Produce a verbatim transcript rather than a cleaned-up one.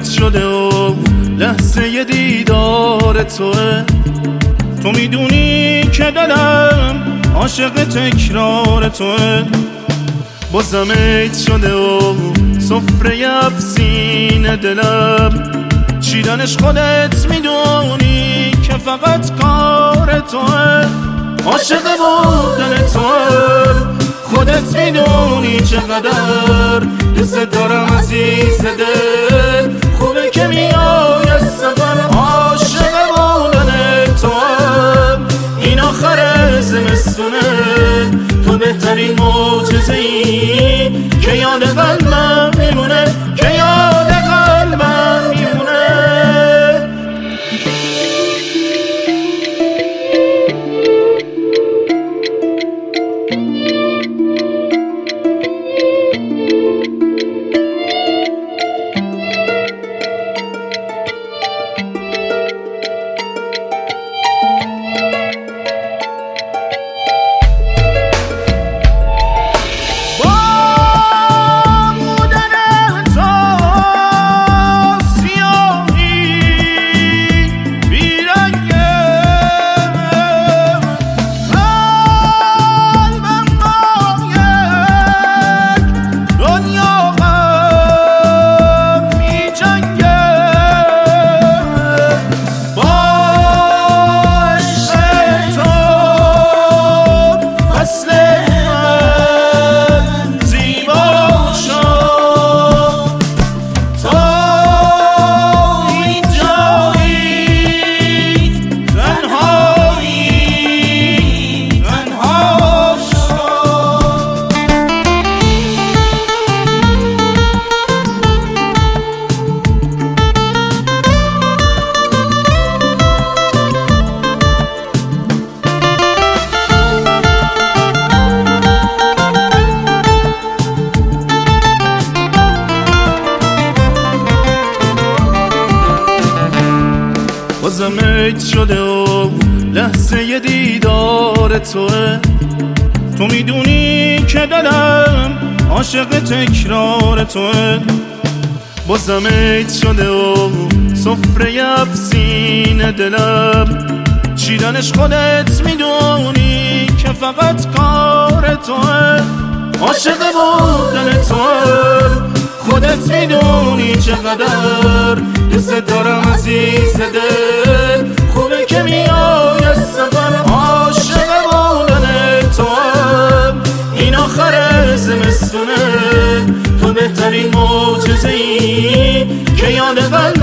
عید شده و لحظه دیدار توه. تو میدونی که دلم عاشق تکرار توه. بازم عید شده و سفره افسین دلم چیدنش خودت میدونی که فقط کار توه. عاشق بودن توه، خودت میدونی چقدر دوست دارم عزیز دل. خوبه که میای از سفر، عاشق بودن توه. این آخر زمستونه، تو بهترین معجزه‌ای که یاد قلبم میمونه، که یاد قلبم میمونه. بازم عید شده و لحظه دیدار توه. تو میدونی که دلم عاشق تکرار توه. بازم عید شده و سفره افسین دلم چیدنش خودت میدونی که فقط کار توه. عاشق بودن توه، خودت میدونی چقدر دوست دارم عزیز دل. خوبه که میای از سفر، عاشق بودن توام. این آخر زمستونه، تو بهترین معجزه‌ای که یاد قلبم